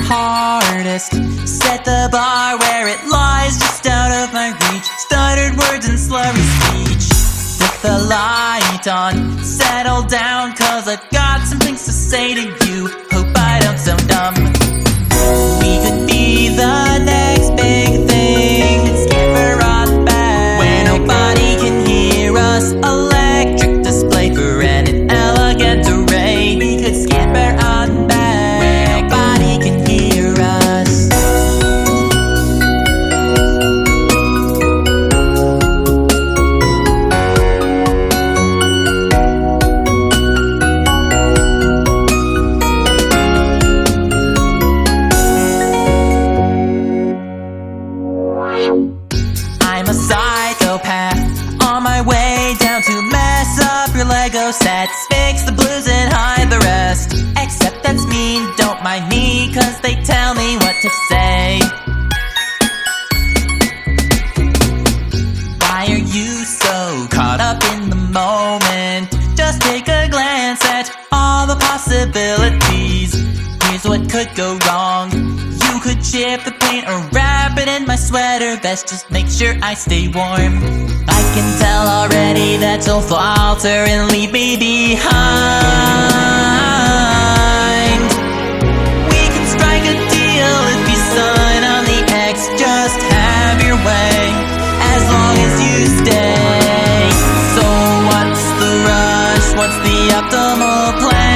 hardest. Set the bar where it lies just out of my reach. Stuttered words and slurry speech. Put the light on, settle down, cause I've got some things to say to you. Hope I don't sound dumb. We could be the next big thing and skipper on back where nobody can hear us. Electric display for an elegant array. We could skipper on back where nobody can hear us. I'm a psychopath on my way down to mess up your Lego sets, fix the blues and hide the rest. Except that's mean, don't mind me, cause they tell me what to say. Why are you so caught up in the moment? Just take a glance at all the possibilities. Here's what could go wrong. You could chip the paint or wrap it in my sweater vest. Just make sure I stay warm. I can tell already that you'll falter and leave me behind. We can strike a deal if you sign on the X. Just have your way as long as you stay. So what's the rush? What's the optimal plan?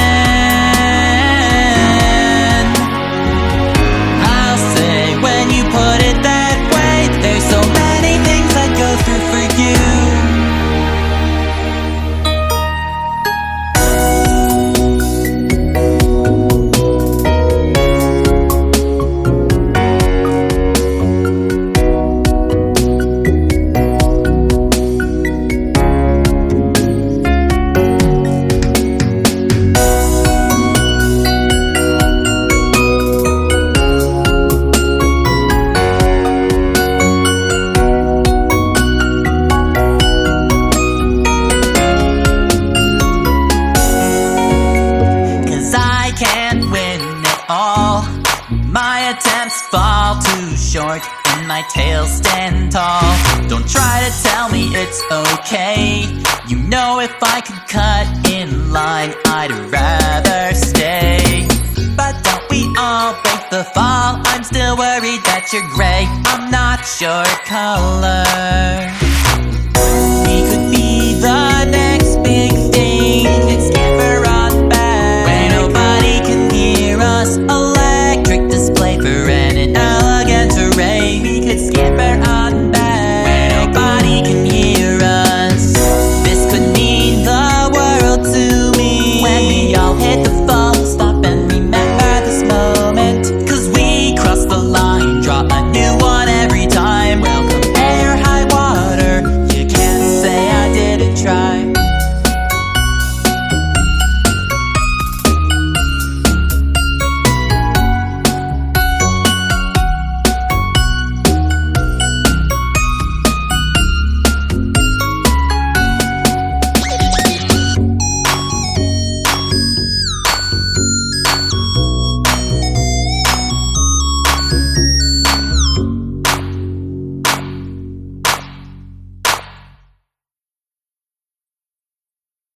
When you put it that way, there's so many things I'd go through for you. My attempts fall too short and my tail stand tall. Don't try to tell me it's okay. You know if I could cut in line, I'd rather stay. But don't we all break the fall? I'm still worried that you're gray. I'm not your color.